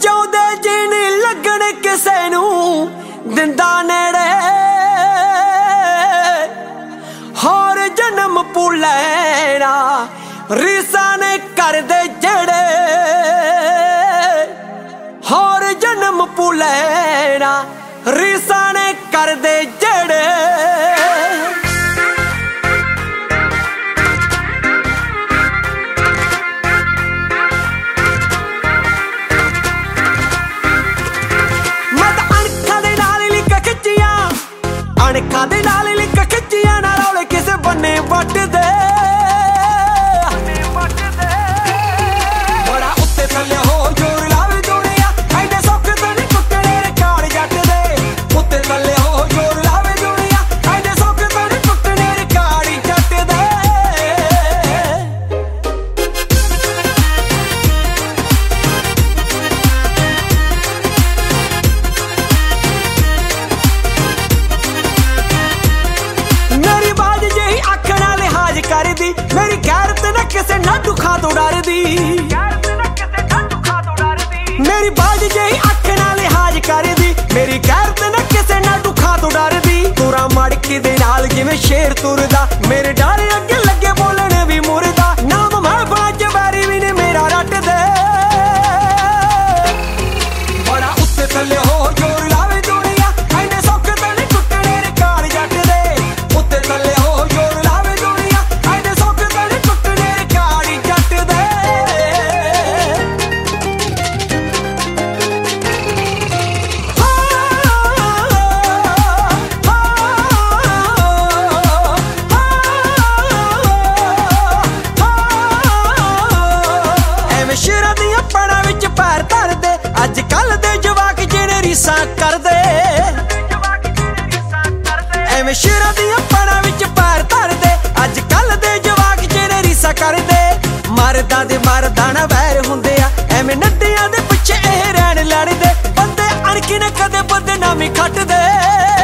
ਚਾਹੁੰਦੇ ਜੀ ਨਹੀਂ ਲੱਗਣ ਕਿਸੇ ਨੂੰ ਦਿੰਦਾ ਨੇੜੇ ਹੋਰ ਜਨਮ ਭੁੱਲਣਾ ਰੀਸਾਂ ਨੇ ਕਰਦੇ ਜਿਹੜੇ ਹੋਰ ਜਨਮ ਭੁੱਲਣਾ ਰੀਸਾਂ ਨੇ ਕਰਦੇ ਜਿਹੜੇ ਅਣਖਾਂ ਦੇ ਨਾਲ ਲਿਖ ਖਿੱਚੀਆਂ ਨਾ ਰੌਲੇ ਕਿਸੇ ਬੰਨੇ ਵੱਟਦੇ ਬੜਾ ਉੱਤੇ ਥੱਲੇ ਹੋ ਜੋਰ ਲਾਵੇ ਜੋੜਿਆ ਐਡੇ ਸੌਖੇ ਤਾਂ ਨਹੀਂ ਟੁੱਟਣੇ ਰਿਕਾਰਡ ਜੱਟ ਦੇ ਉੱਤੇ ਥੱਲੇ ਹੋ ਜੋਰ ਲਾਵੇ ਜੋੜਿਆ ਐਡੇ ਸੌਖੇ ਤਾਂ ਨਹੀਂ ਟੁੱਟਣੇ ਰਿਕਾਰਡ ਜੱਟ ਦੇ ਕਰਦੀ ਮੇਰੀ ਗੈਰਤ ਨਾ ਕਿਸੇ ਨਾ ਦੁਖਾ ਤੋਂ ਡਰਦੀ ਮੇਰੀ ਬਾਜ ਜਿਹੀ ਅੱਖ ਨਾਲ ਲਿਹਾਜ਼ ਕਰਦੀ ਮੇਰੀ ਗੈਰਤ ਨਾ ਕਿਸੇ ਨਾ ਦੁਖਾ ਤੋਂ ਡਰਦੀ ਤੁਰਾ ਮੜਕੀ ਦੇ ਨਾਲ ਜਿਵੇਂ ਸ਼ੇਰ ਤੁਰਦਾ ਮੇਰੇ ਡਰ ਅੱਗੇ ਲੱਗੇ ਬੋਲਣ ਵੀ ਮੁਰਦਾ ਨਾਮ ਮੈਂ ਬਾਜ ਵਾਰੀ ਵੀ ਨੇ ਮੇਰਾ ਰੱਟਦੇ ਬੜਾ ਉੱਤੇ ਥੱਲੇ ਹੋ ਜੋਰ ਲਾਵੇ ਜੋੜਿਆ ਐਨੇ ਸੌਖੇ ਤਾਂ ਨਹੀਂ ਟੁੱਟਣੇ ਰਿਕਾਰਡ ਜੱਟ ਦੇ ਉੱਤੇ ਥੱਲੇ ਹੋ ਜੋਰ ਸ਼ੇਰਾਂ ਦੀਆਂ ਪੜਾਂ ਵਿੱਚ ਪੈਰ ਧਰਦੇ ਅੱਜ ਕੱਲ ਦੇ ਜਵਾਕ ਜਿਹੜੇ ਰੀਸਾਂ ਕਰਦੇ ਐਵੇਂ ਸ਼ੇਰਾਂ ਦੀਆਂ ਪੜਾਂ ਵਿੱਚ ਪੈਰ ਧਰਦੇ ਅੱਜ ਕੱਲ ਦੇ ਜਵਾਕ ਜਿਹੜੇ ਰੀਸਾਂ ਕਰਦੇ ਮਰਦਾਂ ਦੇ ਮਰਦਾਂ ਨਾਲ ਵੈਰ ਹੁੰਦੇ ਆ ਐਵੇਂ ਨੱਡਿਆਂ ਦੇ ਪਿੱਛੇ ਇਹ ਰਹਿਣ ਲੜਦੇ ਬੰਦੇ ਅਣਖੀ ਨੇ ਕਦੇ ਬਦਨਾਮੀ ਖੱਟਦੇ